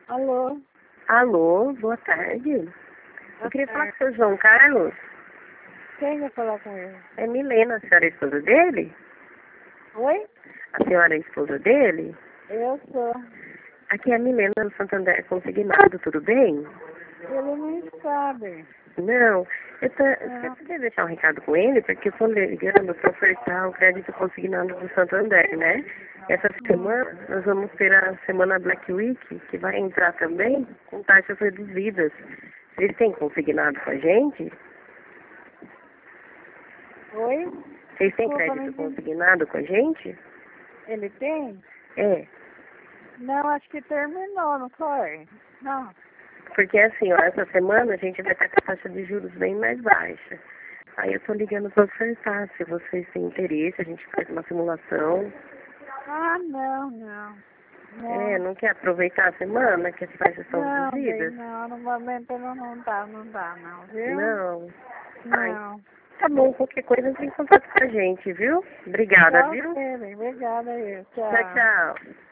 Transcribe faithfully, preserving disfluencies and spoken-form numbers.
Alô? Alô, boa tarde. Boa Eu queria falar tarde. com o seu João Carlos. Quem vai falar com ele? É Milena, a senhora é a esposa dele? Oi? A senhora é a esposa dele? Eu sou. Aqui é a Milena do Santander Consignado, tudo bem? Ele não sabe. Não, eu tô, Não. você poderia deixar um recado com ele, porque eu tô ligando para ofertar o crédito consignado do Santander, né? Essa semana nós vamos ter a semana Black Week, que vai entrar também com taxas reduzidas. Vocês têm consignado com a gente? Oi? Vocês têm Desculpa, não crédito entendi. consignado com a gente? Ele tem? É, Não, acho que terminou, não foi? Não. porque assim, ó, essa semana a gente vai estar com a taxa de juros bem mais baixa. Aí eu tô ligando para ofertar, se vocês têm interesse, a gente faz uma simulação. Ah, não, não. É, Não. não quer aproveitar a semana que as taxas estão Não, bem, reduzidas? não. No momento não, não dá, não dá, não, viu? Não. Ai, Não. tá bom, qualquer coisa entra em contato com a gente, viu? Obrigada, Tá viu? ok, bem. Obrigada aí. Tchau, Tchau. tchau.